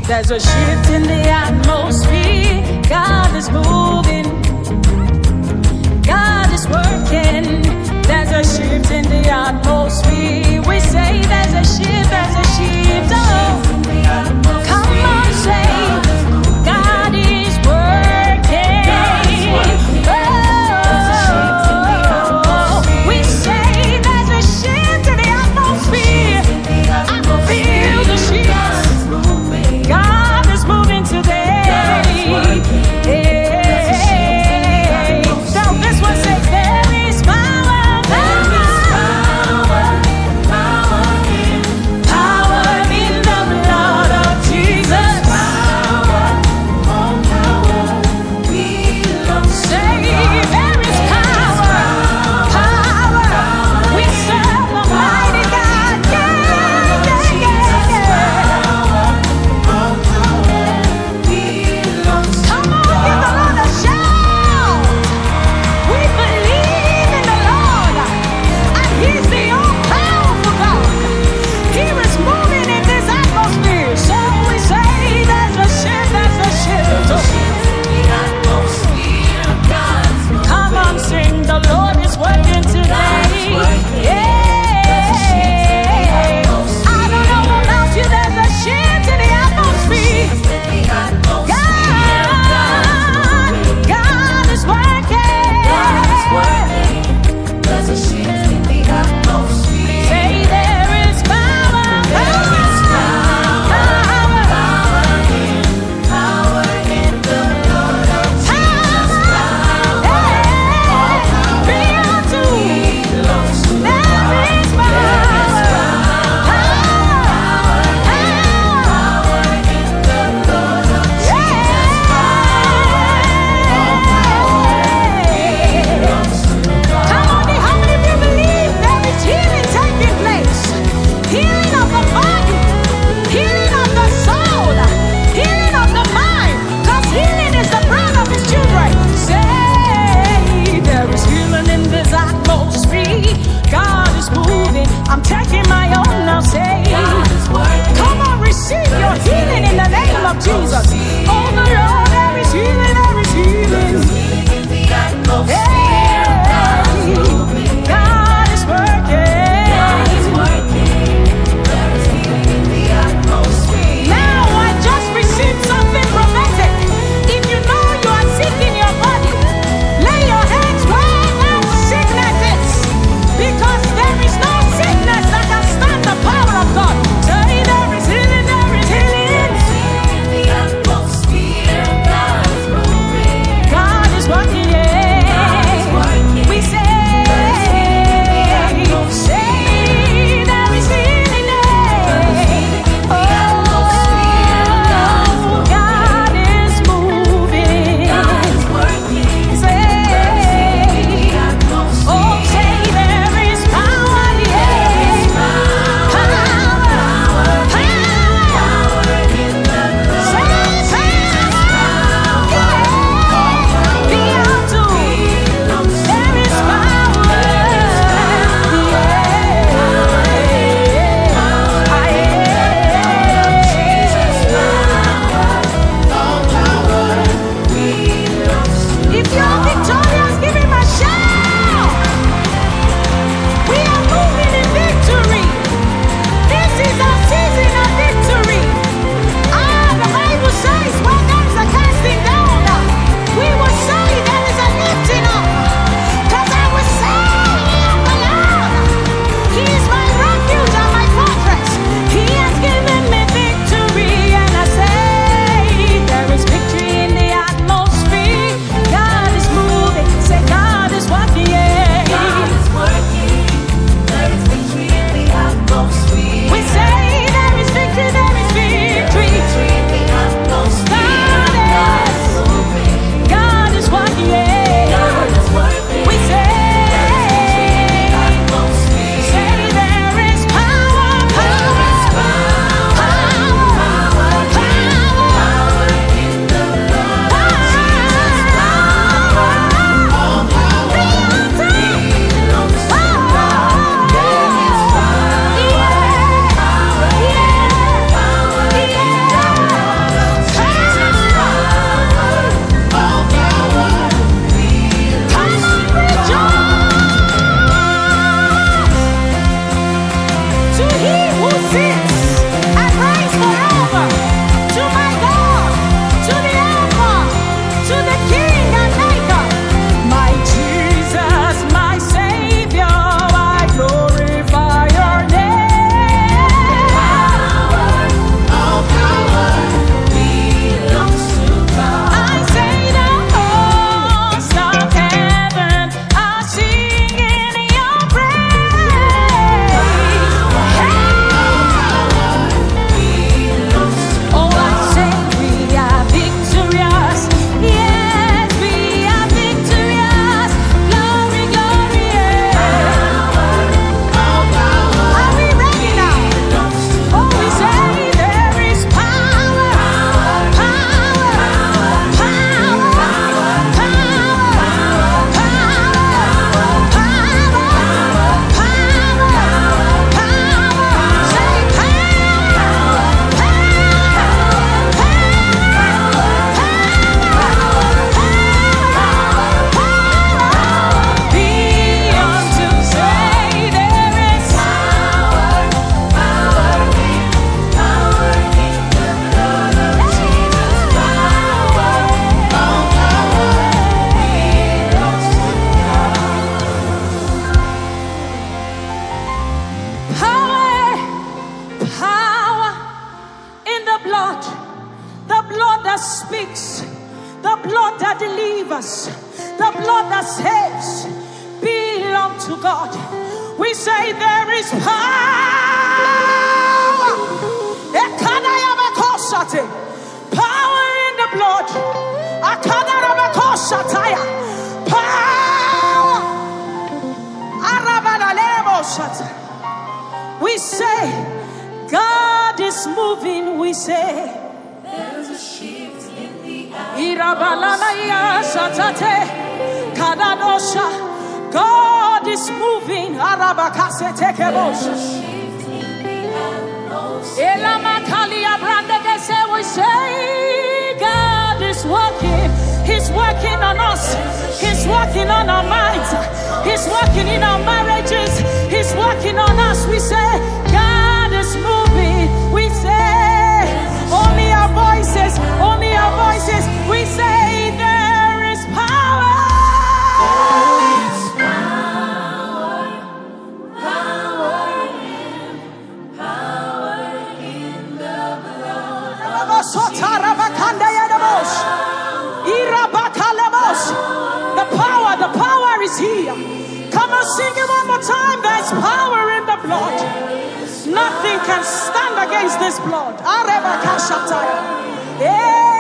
There's a shift in the atmosphere. God is moving. God is working. There's a shift in the atmosphere. We say there's a shift, there's a shift. Oh, come on, say God is working. Oh, we say there's a shift in the atmosphere. I feel the shift. God is moving today. So this one says there is power, power in the blood of Jesus. Say there is power, power. We serve a mighty God. Come on, give the Lord a shout. We believe in the Lord, and He's the all-powerful God. He is moving in this atmosphere. So we say there's a shift, there's a shift. Come on, sing, the Lord is working today. Yeah. I don't know about you, there's a shift in the atmosphere. God is working. There's a shift in the atmosphere. Say there is power, Power in the blood of Jesus. belongs to Belongs to there is power, power in the blood of Jesus. Come on, how many of you believe there is healing taking place? Healing of the body, healing of the soul, healing of the mind. Because healing is the bread of His children. Say there is healing in this atmosphere. God is moving. I'm taking my own now. Say, God is working. come on, receive your healing in the name of Jesus. Oh, the Lord, there is healing, there is healing. Healing in the atmosphere. God is working. God is working. There is healing in the atmosphere. Now I just received something prophetic. If you know you are sick in your body, lay your hands right now, sicknesses. Because there is no sickness that can stand the power of God. Say there is healing, there is healing. Healing in the atmosphere. blood that speaks, the blood that delivers, the blood that saves, belong to God. We say there is power. Power in the blood. Power. We say God is moving. We say There's a shift in the God is moving. There's a shift in the We say God is working. He's working on us. He's working on our minds. He's working in our marriages. He's working on us. We say God is moving. We say only our voices. Only our voices. We say there is power. The power is here. Come on, sing it one more time. There's power in the blood. Nothing can stand against this blood. Yeah.